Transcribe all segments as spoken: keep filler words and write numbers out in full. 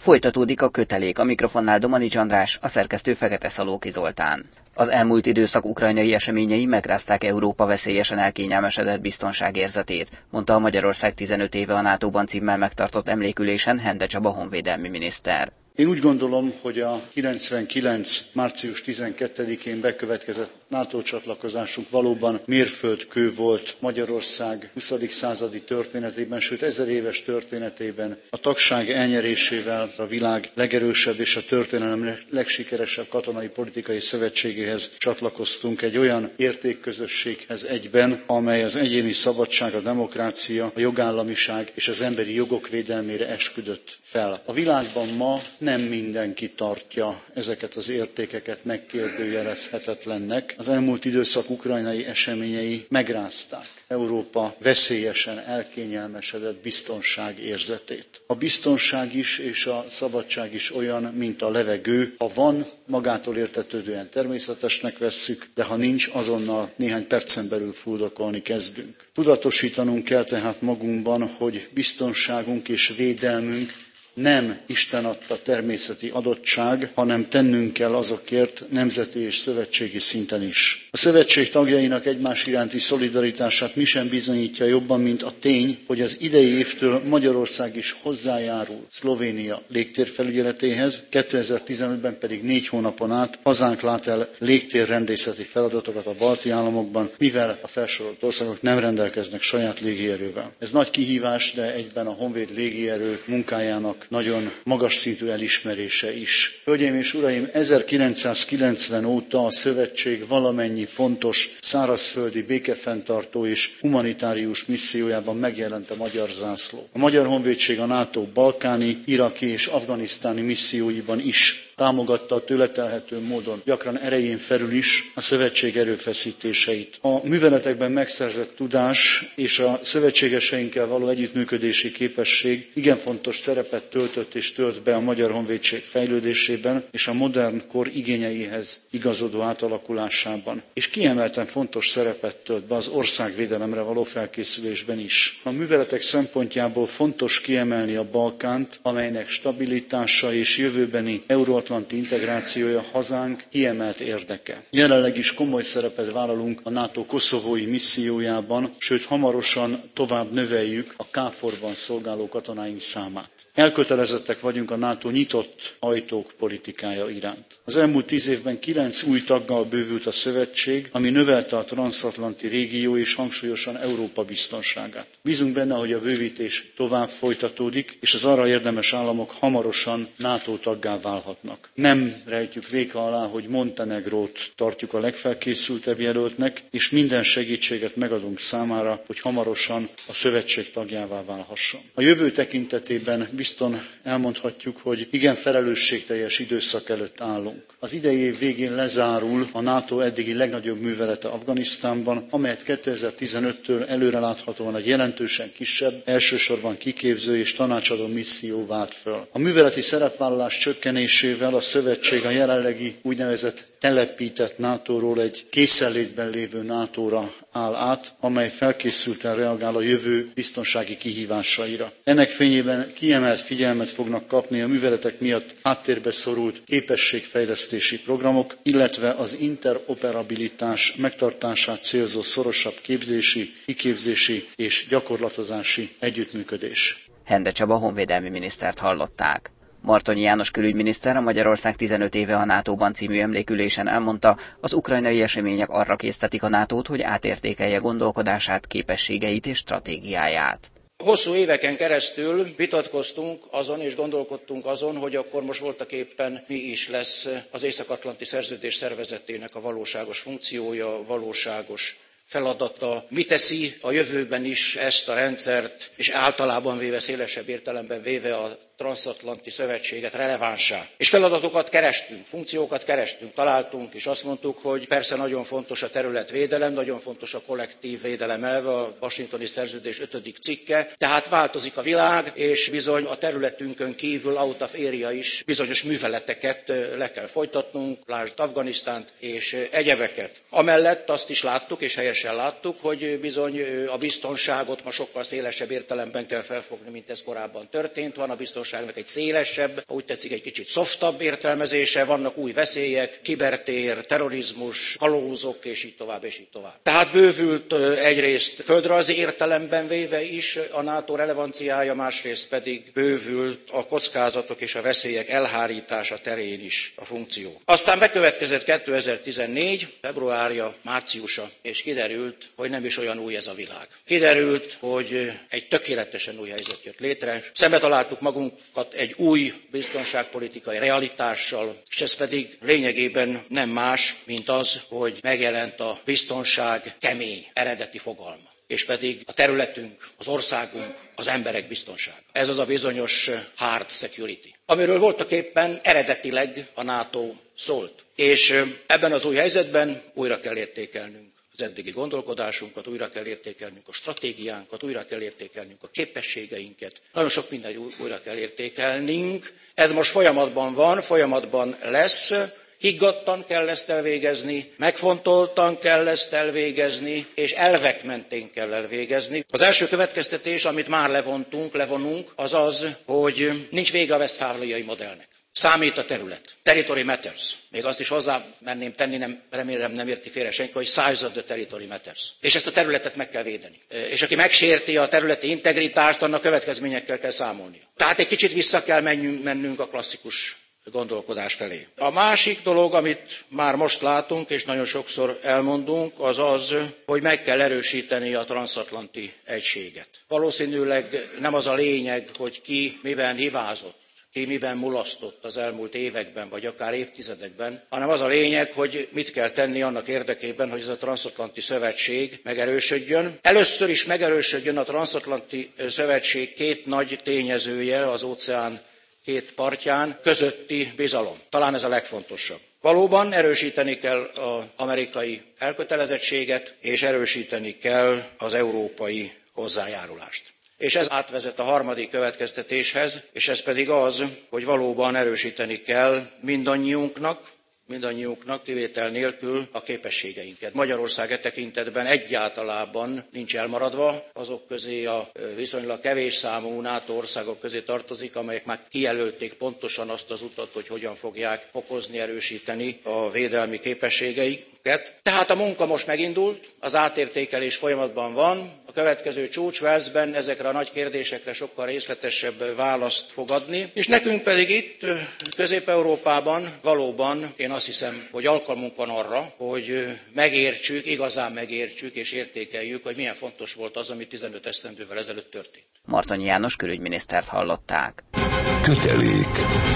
Folytatódik a kötelék, a mikrofonnál Domanics András, a szerkesztő Fekete Szalóki Zoltán. Az elmúlt időszak ukrajnai eseményei megrázták Európa veszélyesen elkényelmesedett biztonságérzetét, mondta a Magyarország tizenöt éve a nátóban címmel megtartott emlékülésen Hende Csaba honvédelmi miniszter. Én úgy gondolom, hogy a kilencvenkilenc. március tizenkettedikén bekövetkezett NATO csatlakozásunk valóban mérföldkő volt Magyarország huszadik századi történetében, sőt ezer éves történetében. A tagság elnyerésével a világ legerősebb és a történelem legsikeresebb katonai politikai szövetségéhez csatlakoztunk, egy olyan értékközösséghez egyben, amely az egyéni szabadság, a demokrácia, a jogállamiság és az emberi jogok védelmére esküdött fel. A világban ma nem mindenki tartja ezeket az értékeket megkérdőjelezhetetlennek. Az elmúlt időszak ukrajnai eseményei megrázták Európa veszélyesen elkényelmesedett biztonságérzetét. A biztonság is és a szabadság is olyan, mint a levegő. Ha van, magától értetődően természetesnek vesszük, de ha nincs, azonnal néhány percen belül fuldokolni kezdünk. Tudatosítanunk kell tehát magunkban, hogy biztonságunk és védelmünk nem Isten adta természeti adottság, hanem tennünk kell azokért nemzeti és szövetségi szinten is. A szövetség tagjainak egymás iránti szolidaritását mi sem bizonyítja jobban, mint a tény, hogy az idei évtől Magyarország is hozzájárul Szlovénia légtérfelügyeletéhez, kétezer-tizenötben pedig négy hónapon át hazánk lát el légtérrendészeti feladatokat a balti államokban, mivel a felsorolt országok nem rendelkeznek saját légierővel. Ez nagy kihívás, de egyben a honvéd légierő munkájának nagyon magas szintű elismerése is. Hölgyeim és uraim, ezerkilencszázkilencven óta a szövetség valamennyi fontos szárazföldi békefenntartó és humanitárius missziójában megjelent a magyar zászló. A Magyar Honvédség a NATO balkáni, iraki és afganisztáni misszióiban is támogatta a tőle telhető módon, gyakran erején felül is a szövetség erőfeszítéseit. A műveletekben megszerzett tudás és a szövetségeseinkkel való együttműködési képesség igen fontos szerepet töltött és tölt be a Magyar Honvédség fejlődésében és a modern kor igényeihez igazodó átalakulásában. És kiemelten fontos szerepet tölt be az országvédelemre való felkészülésben is. A műveletek szempontjából fontos kiemelni a Balkánt, amelynek stabilitása és jövőbeni euróatlanti integrációja hazánk kiemelt érdeke. Jelenleg is komoly szerepet vállalunk a NATO koszovói missziójában, sőt hamarosan tovább növeljük a káforban szolgáló katonáink számát. Elkötelezettek vagyunk a NATO nyitott ajtók politikája iránt. Az elmúlt tíz évben kilenc új taggal bővült a szövetség, ami növelte a transzatlanti régió és hangsúlyosan Európa biztonságát. Bízunk benne, hogy a bővítés tovább folytatódik, és az arra érdemes államok hamarosan NATO taggá válhatnak. Nem rejtjük véka alá, hogy Montenegrót tartjuk a legfelkészültebb jelöltnek, és minden segítséget megadunk számára, hogy hamarosan a szövetség tagjává válhasson. A jövő tekintetében bizton elmondhatjuk, hogy igen felelősségteljes időszak előtt állunk. Az idei év végén lezárul a NATO eddigi legnagyobb művelete Afganisztánban, amelyet kétezer-tizenöttől előreláthatóan egy jelentősen kisebb, elsősorban kiképző és tanácsadó misszió vált föl. A műveleti szerepvállalás csökkenésével a szövetség a jelenlegi úgynevezett telepített nátóról egy készenlétben lévő nátóra áll át, amely felkészülten reagál a jövő biztonsági kihívásaira. Ennek fényében kiemelt figyelmet fognak kapni a műveletek miatt háttérbe szorult képességfejlesztési programok, illetve az interoperabilitás megtartását célzó szorosabb képzési, kiképzési és gyakorlatozási együttműködés. Hende Csaba honvédelmi minisztert hallották. Martonyi János külügyminiszter a Magyarország tizenöt éve a nátóban című emlékülésen elmondta, az ukrajnai események arra késztetik a nátót, hogy átértékelje gondolkodását, képességeit és stratégiáját. Hosszú éveken keresztül vitatkoztunk azon és gondolkodtunk azon, hogy akkor most voltaképpen mi is lesz az Észak-Atlanti Szerződés szervezetének a valóságos funkciója, valóságos feladata, mi teszi a jövőben is ezt a rendszert, és általában véve, szélesebb értelemben véve a transzatlanti szövetséget relevánsá. És feladatokat kerestünk, funkciókat kerestünk, találtunk, és azt mondtuk, hogy persze nagyon fontos a területvédelem, nagyon fontos a kollektív védelem elve, a Washingtoni Szerződés ötödik cikke, tehát változik a világ, és bizony a területünkön kívül out of area is bizonyos műveleteket le kell folytatnunk, lásd Afganisztánt és egyebeket. Amellett azt is láttuk, és helyesen láttuk, hogy bizony a biztonságot ma sokkal szélesebb értelemben kell felfogni, mint ez korábban történt. Van a biztonság biztonságnak egy szélesebb, úgy tetszik egy kicsit szoftabb értelmezése, vannak új veszélyek, kibertér, terrorizmus, kalózok, és így tovább, és így tovább. Tehát bővült egyrészt földrajzi értelemben véve is a NATO relevanciája, másrészt pedig bővült a kockázatok és a veszélyek elhárítása terén is a funkció. Aztán bekövetkezett kétezer-tizennégy, februárja, márciusa, és kiderült, hogy nem is olyan új ez a világ. Kiderült, hogy egy tökéletesen új helyzet jött létre. Szembe találtuk magunkat egy új biztonságpolitikai realitással, és ez pedig lényegében nem más, mint az, hogy megjelent a biztonság kemény, eredeti fogalma, és pedig a területünk, az országunk, az emberek biztonsága. Ez az a bizonyos hard security, amiről voltaképpen eredetileg a NATO szólt. És ebben az új helyzetben újra kell értékelnünk az eddigi gondolkodásunkat, újra kell értékelnünk a stratégiánkat, újra kell értékelnünk a képességeinket. Nagyon sok mindent újra kell értékelnünk. Ez most folyamatban van, folyamatban lesz. Higgadtan kell ezt elvégezni, megfontoltan kell ezt elvégezni, és elvek mentén kell elvégezni. Az első következtetés, amit már levontunk, levonunk, az az, hogy nincs vége a westfáliai modellnek. Számít a terület. Territory matters. Még azt is hozzá merném tenni, nem, remélem nem érti félre senki, hogy size of the territory matters. És ezt a területet meg kell védeni. És aki megsérti a területi integritást, annak következményekkel kell számolnia. Tehát egy kicsit vissza kell mennünk, mennünk a klasszikus gondolkodás felé. A másik dolog, amit már most látunk, és nagyon sokszor elmondunk, az az, hogy meg kell erősíteni a transzatlanti egységet. Valószínűleg nem az a lényeg, hogy ki miben hibázott, ki miben mulasztott az elmúlt években, vagy akár évtizedekben, hanem az a lényeg, hogy mit kell tenni annak érdekében, hogy ez a transzatlanti szövetség megerősödjön. Először is megerősödjön a transzatlanti szövetség két nagy tényezője az óceán két partján közötti bizalom. Talán ez a legfontosabb. Valóban erősíteni kell az amerikai elkötelezettséget, és erősíteni kell az európai hozzájárulást. És ez átvezet a harmadik következtetéshez, és ez pedig az, hogy valóban erősíteni kell mindannyiunknak, mindannyiunknak kivétel nélkül a képességeinket. Magyarország e tekintetben egyáltalában nincs elmaradva, azok közé a viszonylag kevés számú NATO országok közé tartozik, amelyek már kijelölték pontosan azt az utat, hogy hogyan fogják fokozni, erősíteni a védelmi képességeiket. Tehát a munka most megindult, az átértékelés folyamatban van, a következő csúcs Walesben ezekre a nagy kérdésekre sokkal részletesebb választ fog adni, és nekünk pedig itt Közép-Európában valóban én azt hiszem, hogy alkalmunk van arra, hogy megértsük, igazán megértsük és értékeljük, hogy milyen fontos volt az, ami tizenöt esztendővel ezelőtt történt. Martonyi János külügyminisztert hallották. Kötelék.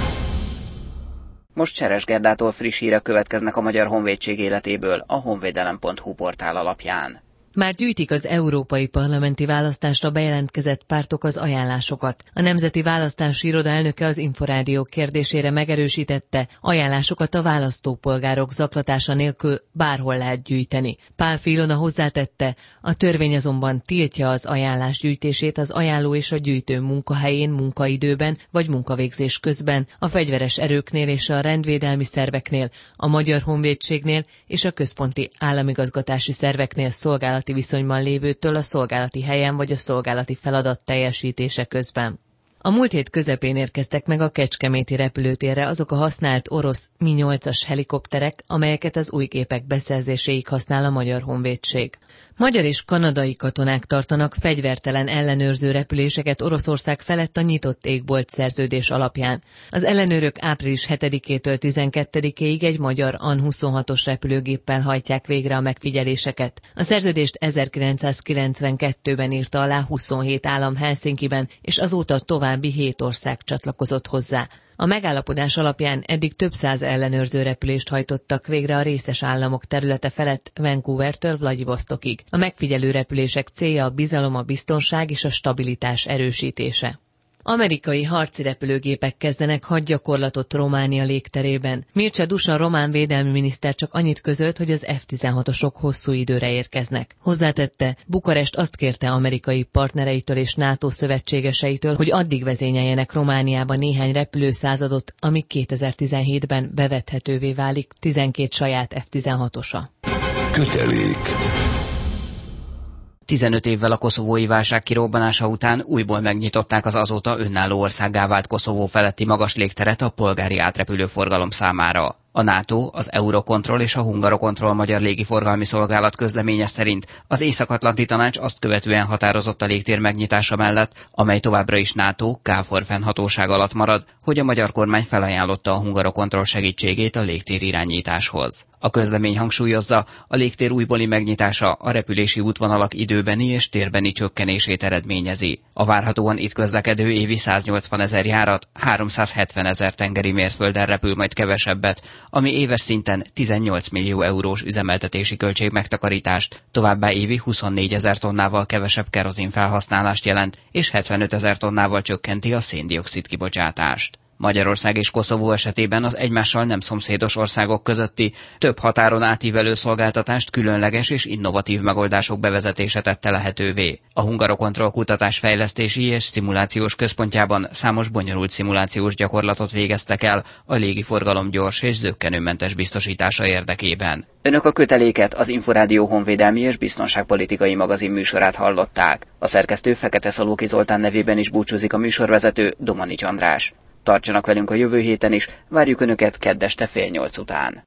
Most Cseres Gerdától friss hírek következnek a Magyar Honvédség életéből a honvédelem pont hu portál alapján. Már gyűjtik az európai parlamenti választásra bejelentkezett pártok az ajánlásokat. A Nemzeti Választási Iroda elnöke az Inforádió kérdésére megerősítette, ajánlásokat a választópolgárok zaklatása nélkül bárhol lehet gyűjteni. Pál Filona hozzátette, a törvény azonban tiltja az ajánlás gyűjtését az ajánló és a gyűjtő munkahelyén, munkaidőben vagy munkavégzés közben, a fegyveres erőknél és a rendvédelmi szerveknél, a Magyar Honvédségnél és a központi államigazgatási szerveknél szolgálati viszonyban lévőtől a szolgálati helyen vagy a szolgálati feladat teljesítése közben. A múlt hét közepén érkeztek meg a kecskeméti repülőtérre azok a használt orosz Mi nyolcas helikopterek, amelyeket az új gépek beszerzéséig használ a Magyar Honvédség. Magyar és kanadai katonák tartanak fegyvertelen ellenőrző repüléseket Oroszország felett a nyitott égbolt szerződés alapján. Az ellenőrök április hetedikétől tizenkettedikéig egy magyar An huszonhatos repülőgéppel hajtják végre a megfigyeléseket. A szerződést ezerkilencszázkilencvenkettőben írta alá huszonhét állam Helsinkiben, és azóta további hét ország csatlakozott hozzá. A megállapodás alapján eddig több száz ellenőrző repülést hajtottak végre a részes államok területe felett Vancouvertől Vladivostokig. A megfigyelő repülések célja a bizalom, a biztonság és a stabilitás erősítése. Amerikai harci repülőgépek kezdenek hadgyakorlatot Románia légterében. Mircea Dusan román védelmi miniszter csak annyit közölt, hogy az ef tizenhatosok hosszú időre érkeznek. Hozzátette, Bukarest azt kérte amerikai partnereitől és NATO szövetségeseitől, hogy addig vezényeljenek Romániába néhány repülőszázadot, amíg kétezer-tizenhétben bevethetővé válik tizenkét saját ef tizenhatosa. Kötelék. tizenöt évvel a koszovói válság kirobbanása után újból megnyitották az azóta önálló országgá vált Koszovó feletti magas légteret a polgári átrepülő forgalom számára. A NATO, az Eurocontrol és a Hungarocontrol magyar légiforgalmi szolgálat közleménye szerint az Észak-Atlanti Tanács azt követően határozott a légtér megnyitása mellett, amely továbbra is NATO KFOR fennhatóság alatt marad, hogy a magyar kormány felajánlotta a Hungarocontrol segítségét a légtér irányításhoz. A közlemény hangsúlyozza, a légtér újbóli megnyitása a repülési útvonalak időbeni és térbeni csökkenését eredményezi. A várhatóan itt közlekedő évi száznyolcvan ezer járat háromszázhetven ezer tengeri mérfölddel repül majd kevesebbet, ami éves szinten tizennyolc millió eurós üzemeltetési költség megtakarítást, továbbá évi huszonnégy ezer tonnával kevesebb kerozin felhasználást jelent, és hetvenöt ezer tonnával csökkenti a szén-dioxid kibocsátást. Magyarország és Koszovó esetében az egymással nem szomszédos országok közötti több határon átívelő szolgáltatást különleges és innovatív megoldások bevezetése tette lehetővé. A Hungarocontrol kutatás fejlesztési és szimulációs központjában számos bonyolult szimulációs gyakorlatot végeztek el a légiforgalom gyors és zökkenőmentes biztosítása érdekében. Önök a köteléket, az Inforádió honvédelmi és biztonságpolitikai magazin műsorát hallották. A szerkesztő Fekete Szalóki Zoltán nevében is búcsúzik a műsorvezető, Domanics András. Tartsanak velünk a jövő héten is, várjuk Önöket kedd este fél nyolc után.